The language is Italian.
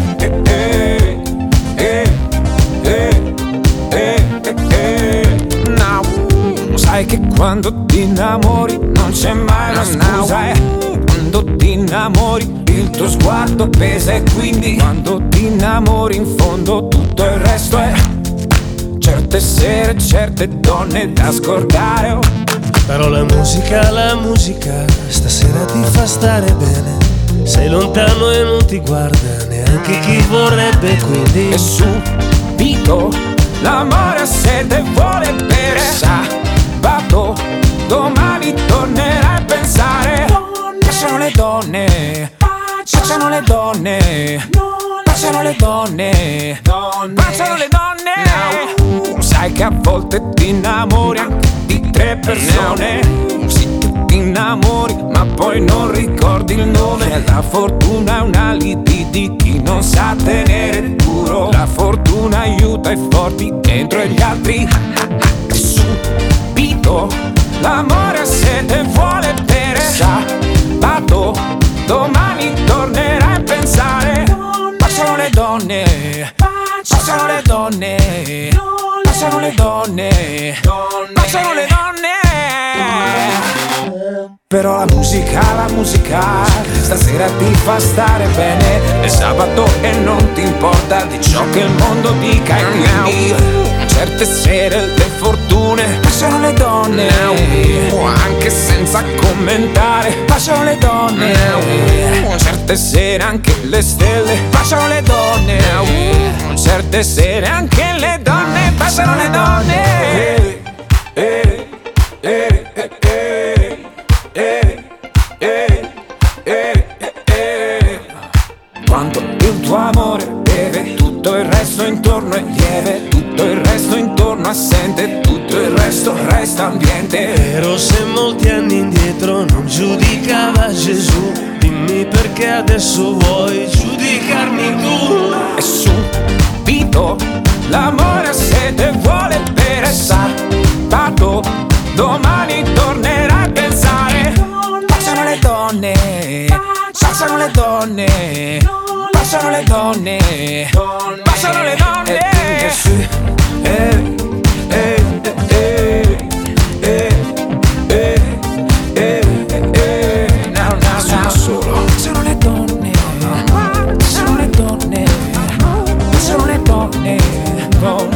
Sai che quando ti innamori non c'è mai una scusa, quando ti innamori il tuo sguardo pesa e quindi quando ti innamori in fondo tutto il resto è certe sere, certe donne da scordare. Però la musica stasera ti fa stare bene. Sei lontano e non ti guarda neanche chi vorrebbe, quindi e subito l'amore ha sete e vuole bere. Sabato domani tornerai a pensare. Piacciono le donne, piacciono le donne, piacciono le donne, piacciono le donne. Sai che a volte ti innamori anche di 3 persone. Sì, tu ti innamori ma poi non ricordi il nome. La fortuna è un alibi di chi non sa tenere duro. La fortuna aiuta i forti dentro e gli altri. Subito l'amore ha sete e vuole bere. Sabato domani tornerai a pensare. Piacciono le donne, piacciono le donne, piacciono le donne, piacciono le donne. Però la musica stasera ti fa stare bene. È sabato e non ti importa di ciò che il mondo dica. E quindi certe sere le fortune piacciono le donne, anche senza commentare. Piacciono le donne, certe sere anche le stelle piacciono le donne, certe sere anche le donne piacciono le donne. Quando il tuo amore beve, tutto il resto intorno è lieve, tutto il resto intorno assente, tutto il resto resta ambiente. Però se molti anni indietro non giudicava Gesù, dimmi perché adesso vuoi giudicarmi tu. E subito l'amore ha sete e vuole bere. Sabato domani tornerai a pensare. Piacciono le donne, piacciono le donne, piacciono le donne, piacciono le donne. Piacciono le donne, piacciono le donne, piacciono le donne.